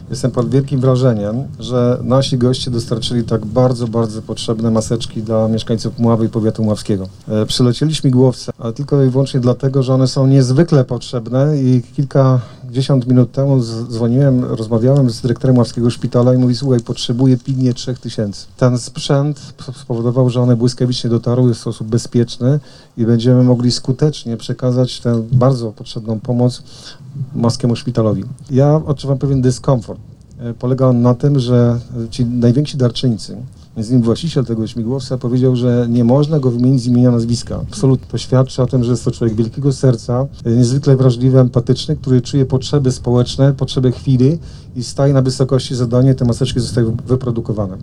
Jestem pod wielkim wrażeniem, że nasi goście dostarczyli tak bardzo, bardzo potrzebne maseczki dla mieszkańców Mławy i powiatu mławskiego. Przylecieli śmigłowce, ale tylko i wyłącznie dlatego, że one są niezwykle potrzebne i kilkadziesiąt minut temu dzwoniłem, rozmawiałem z dyrektorem Mławskiego Szpitala i mówi: słuchaj, potrzebuję pilnie 3000. Ten sprzęt spowodował, że one błyskawicznie dotarły w sposób bezpieczny i będziemy mogli skutecznie przekazać tę bardzo potrzebną pomoc Mławskiemu Szpitalowi. Ja odczuwam pewien dyskomfort. Polega on na tym, że ci najwięksi darczyńcy, między innymi właściciel tego śmigłowca, powiedział, że nie można go wymienić z imienia, nazwiska. Absolutnie. To świadczy o tym, że jest to człowiek wielkiego serca, niezwykle wrażliwy, empatyczny, który czuje potrzeby społeczne, potrzeby chwili i staje na wysokości zadania. Te maseczki zostały wyprodukowane.